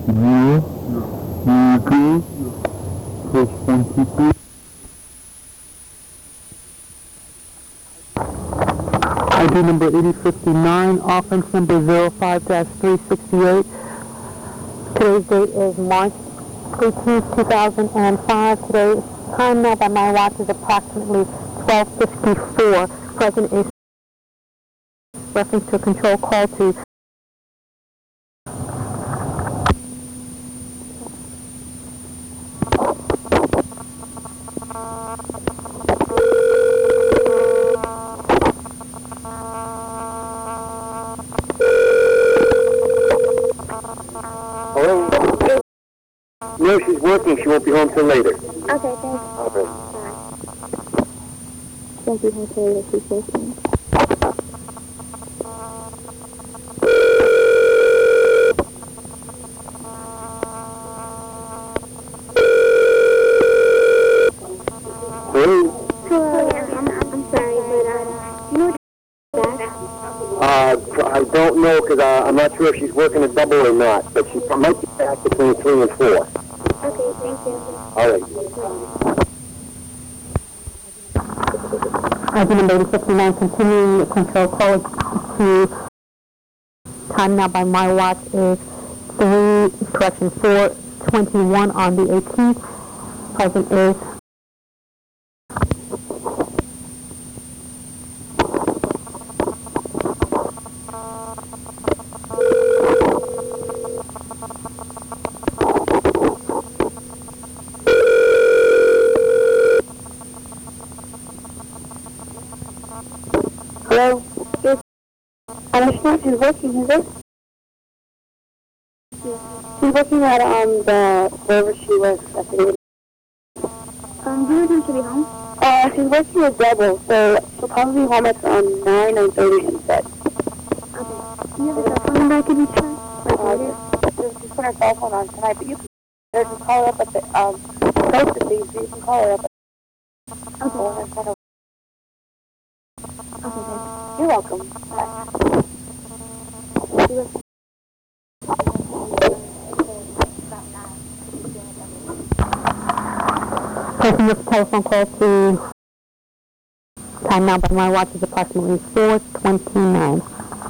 Zero. Zero. Plus 123. ID number 8059, offense number 05-368. Today's date is March 18th, 2005. Today's time now by my watch is approximately 12:54. Present is reference to a control call to Hello? No, she's working. She won't be home till later. Okay, thanks. All right. Bye. Won't be home till later. She's working. Hello? Hello, I'm sorry, but do you know what back? I don't know because I'm not sure if she's working a double or not, but she might be back between 3 and 4. Okay, thank you. All right. ID number 8059, continuing the control call to time now by my watch is 4:21 on the 18th. Present is Hello? Yes. I understand she's working, is it? Yeah. She's working at, wherever she works at the... Do you know when she'll be home? She's working a double, so she'll probably be home at, 9:30 instead. Okay. Do you have a cell phone number I could reach her? Just put her cell phone on tonight, but you can just call her up at the, post it, so you can call her up at... Okay. Okay, thanks. You're welcome. Bye. taking this telephone call to time now by my watch is approximately 4:29.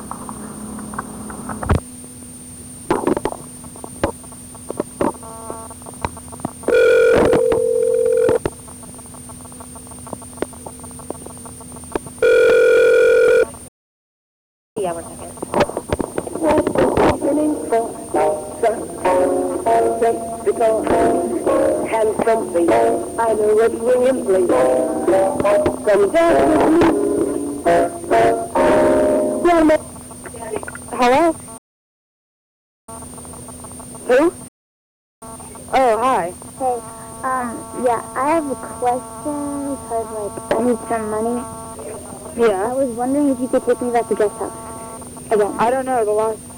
Yeah, 1 second. What's happening for and something I know it's ringing place. From hello? Who? Oh, hi. Hey, yeah, I have a question because, I need some money. Yeah. I was wondering if you could take me back to guest house. Again. I don't know, the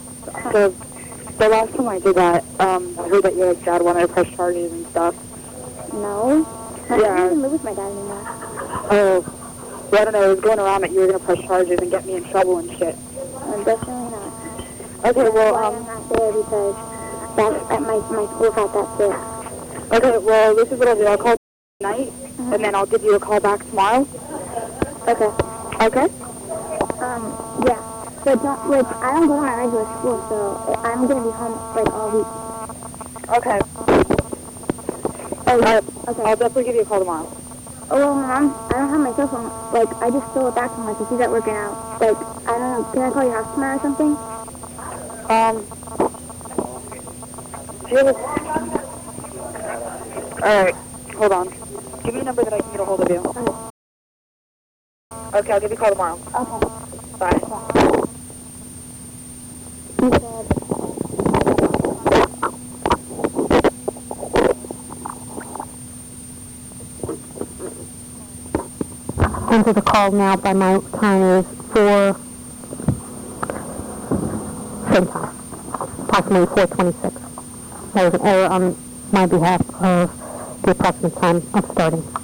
last time I did that, I heard that your dad wanted to press charges and stuff. No. I don't even live with my dad anymore. Oh. Well, I don't know, it was going around that you were going to press charges and get me in trouble and shit. Definitely not. Okay, well, I'm not there because that's at my school got that sick. Okay, well, this is what I'll do. I'll call tonight, and then I'll give you a call back tomorrow. Okay. Okay? Yeah. But I don't go to my regular school, so I'm going to be home, all week. Okay. Oh, yeah. Okay. I'll definitely give you a call tomorrow. Oh, well, Mom, I don't have my cell phone. I just stole it back from her, so she's at working out. I don't know, can I call your house tomorrow or something? Alright, hold on. Give me a number that I can get a hold of you. Okay, I'll give you a call tomorrow. Okay. Bye. He said... Enter the call now by my time is 4, same time, approximately 4:26. There was an error on my behalf of the approximate time of starting.